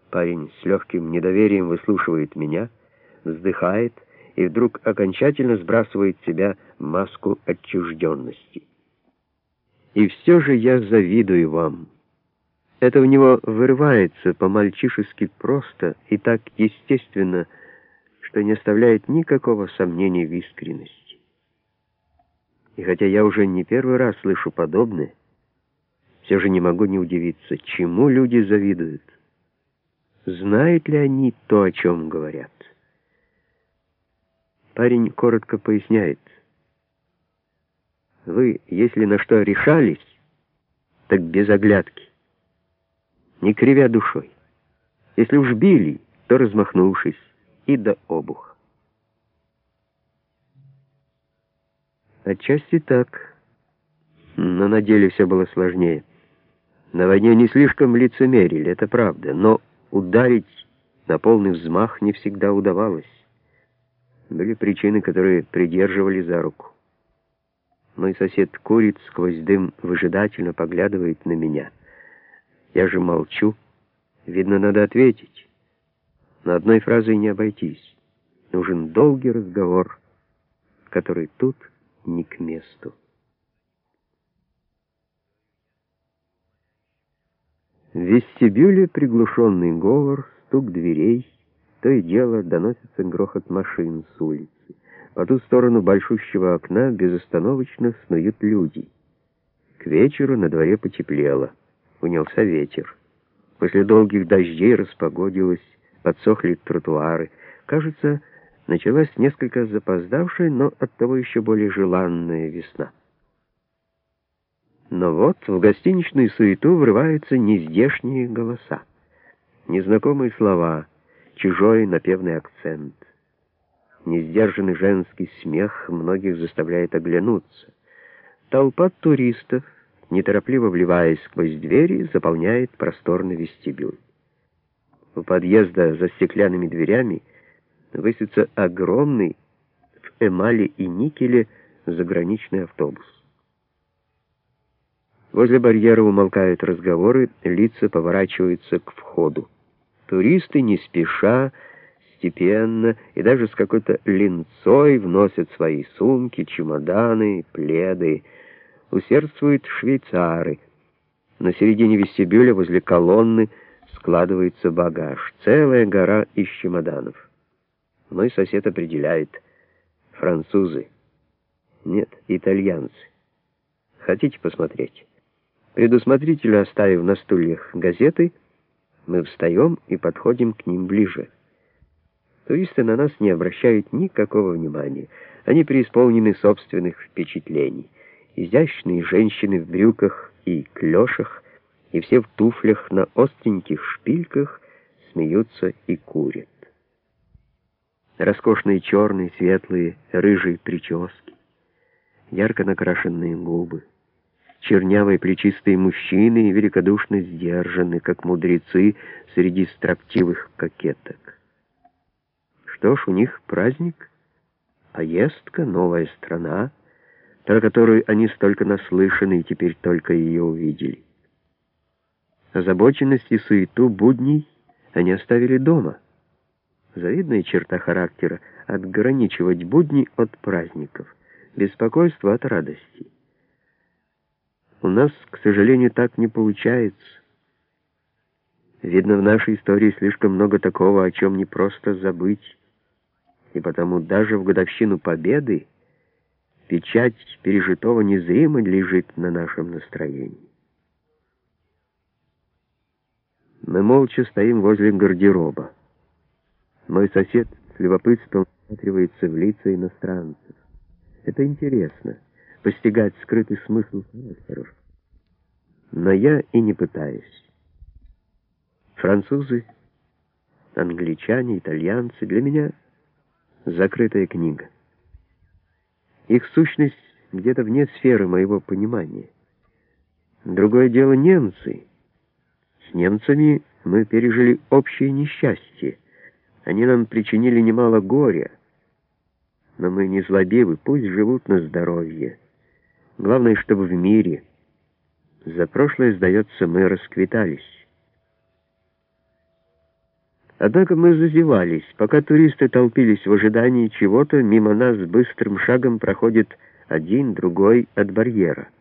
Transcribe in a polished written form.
Парень с легким недоверием выслушивает меня, вздыхает и вдруг окончательно сбрасывает с себя маску отчужденности. И все же я завидую вам. Это у него вырывается по-мальчишески просто и так естественно, что не оставляет никакого сомнения в искренности. И хотя я уже не первый раз слышу подобное, все же не могу не удивиться, чему люди завидуют. Знают ли они то, о чем говорят? Парень коротко поясняет. Вы, если на что решались, так без оглядки, не кривя душой. Если уж били, то размахнувшись и до обуха. Отчасти так, но на деле все было сложнее. На войне не слишком лицемерили, это правда, но ударить на полный взмах не всегда удавалось. Были причины, которые придерживали за руку. Мой сосед курит, сквозь дым выжидательно поглядывает на меня. Я же молчу. Видно, надо ответить. Но одной фразой не обойтись. Нужен долгий разговор, который тут не к месту. В вестибюле приглушенный говор, стук дверей, то и дело доносится грохот машин с улицы. По ту сторону большущего окна безостановочно снуют люди. К вечеру на дворе потеплело, унялся ветер. После долгих дождей распогодилось, подсохли тротуары. Кажется, началась несколько запоздавшая, но оттого еще более желанная весна. Но вот в гостиничную суету врываются нездешние голоса. Незнакомые слова, чужой напевный акцент. Несдержанный женский смех многих заставляет оглянуться. Толпа туристов, неторопливо вливаясь сквозь двери, заполняет просторный вестибюль. У подъезда за стеклянными дверями высится огромный в эмали и никеле заграничный автобус. Возле барьера умолкают разговоры, лица поворачиваются к входу. Туристы не спеша, степенно и даже с какой-то линцой вносят свои сумки, чемоданы, пледы. Усердствуют швейцары. На середине вестибюля возле колонны складывается багаж. Целая гора из чемоданов. Мой сосед определяет. Французы. Нет, итальянцы. Хотите посмотреть? Предусмотрительно оставив на стульях газеты, мы встаем и подходим к ним ближе. Туристы на нас не обращают никакого внимания. Они преисполнены собственных впечатлений. Изящные женщины в брюках и клёшах, и все в туфлях на остреньких шпильках смеются и курят. Роскошные черные, светлые, рыжие прически, ярко накрашенные губы. Чернявые плечистые мужчины великодушно сдержаны, как мудрецы среди строптивых кокеток. Что ж, у них праздник, поездка, новая страна, про которую они столько наслышаны и теперь только ее увидели. Озабоченность и суету будней они оставили дома. Завидная черта характера — отграничивать будни от праздников, беспокойство от радости. У нас, к сожалению, так не получается. Видно, в нашей истории слишком много такого, о чем не просто забыть. И потому даже в годовщину Победы печать пережитого незримо лежит на нашем настроении. Мы молча стоим возле гардероба. Мой сосед с любопытством всматривается в лица иностранцев. Это интересно — постигать скрытый смысл характеров. Но я и не пытаюсь. Французы, англичане, итальянцы — для меня закрытая книга. Их сущность где-то вне сферы моего понимания. Другое дело немцы. С немцами мы пережили общее несчастье. Они нам причинили немало горя. Но мы не злобивы, пусть живут на здоровье. Главное, чтобы в мире. За прошлое, сдается, мы расквитались. Однако мы зазевались. Пока туристы толпились в ожидании чего-то, мимо нас быстрым шагом проходит один, другой от барьера.